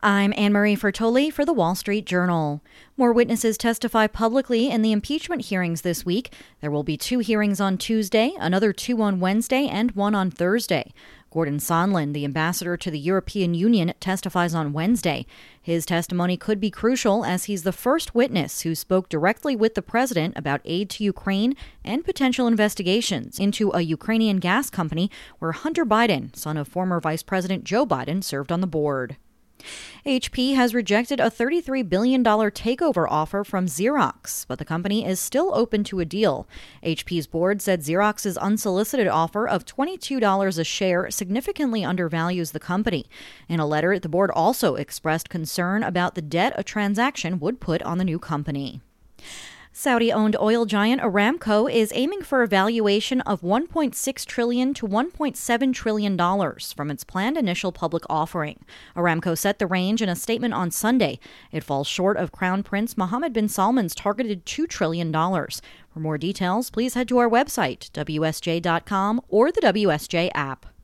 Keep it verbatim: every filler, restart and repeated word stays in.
I'm Anne-Marie Fertoli for The Wall Street Journal. More witnesses testify publicly in the impeachment hearings this week. There will be two hearings on Tuesday, another two on Wednesday, and one on Thursday. Gordon Sondland, the ambassador to the European Union, testifies on Wednesday. His testimony could be crucial as he's the first witness who spoke directly with the president about aid to Ukraine and potential investigations into a Ukrainian gas company where Hunter Biden, son of former Vice President Joe Biden, served on the board. H P has rejected a thirty-three billion dollars takeover offer from Xerox, but the company is still open to a deal. H P's board said Xerox's unsolicited offer of twenty-two dollars a share significantly undervalues the company. In a letter, the board also expressed concern about the debt a transaction would put on the new company. Saudi-owned oil giant Aramco is aiming for a valuation of one point six trillion dollars to one point seven trillion dollars from its planned initial public offering. Aramco set the range in a statement on Sunday. It falls short of Crown Prince Mohammed bin Salman's targeted two trillion dollars. For more details, please head to our website, W S J dot com, or the W S J app.